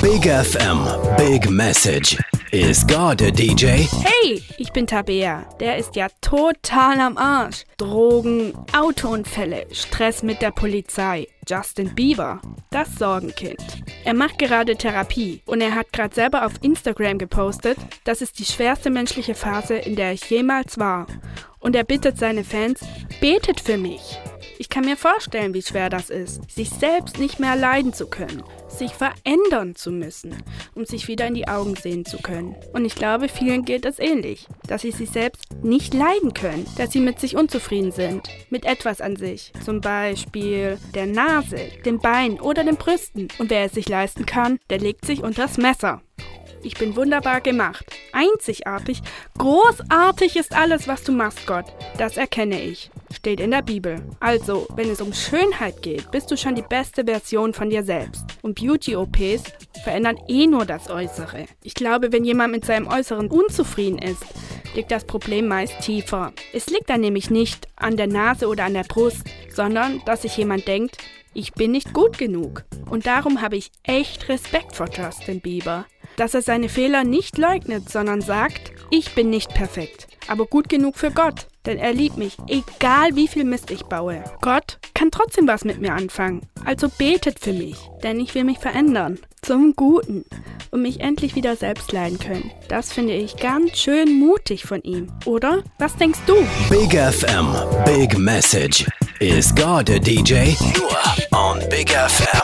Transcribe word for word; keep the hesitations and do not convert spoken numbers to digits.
Big F M, Big Message. Is God a D J? Hey, ich bin Tabea. Der ist ja total am Arsch. Drogen, Autounfälle, Stress mit der Polizei. Justin Bieber, das Sorgenkind. Er macht gerade Therapie und er hat gerade selber auf Instagram gepostet, das ist die schwerste menschliche Phase, in der ich jemals war. Und er bittet seine Fans, betet für mich. Ich kann mir vorstellen, wie schwer das ist, sich selbst nicht mehr leiden zu können, sich verändern zu müssen, um sich wieder in die Augen sehen zu können. Und ich glaube, vielen geht es ähnlich, dass sie sich selbst nicht leiden können, dass sie mit sich unzufrieden sind, mit etwas an sich, zum Beispiel der Nase, dem Bein oder den Brüsten. Und wer es sich leisten kann, der legt sich unters Messer. Ich bin wunderbar gemacht, einzigartig, großartig ist alles, was du machst, Gott. Das erkenne ich. Steht in der Bibel. Also, wenn es um Schönheit geht, bist du schon die beste Version von dir selbst. Und Beauty-O Ps verändern eh nur das Äußere. Ich glaube, wenn jemand mit seinem Äußeren unzufrieden ist, liegt das Problem meist tiefer. Es liegt dann nämlich nicht an der Nase oder an der Brust, sondern dass sich jemand denkt, ich bin nicht gut genug. Und darum habe ich echt Respekt vor Justin Bieber. Dass er seine Fehler nicht leugnet, sondern sagt, ich bin nicht perfekt, aber gut genug für Gott. Denn er liebt mich, egal wie viel Mist ich baue. Gott kann trotzdem was mit mir anfangen. Also betet für mich, denn ich will mich verändern. Zum Guten. Und mich endlich wieder selbst leiden können. Das finde ich ganz schön mutig von ihm, oder? Was denkst du? Big F M, Big Message. Is God a D J? Nur on Big F M.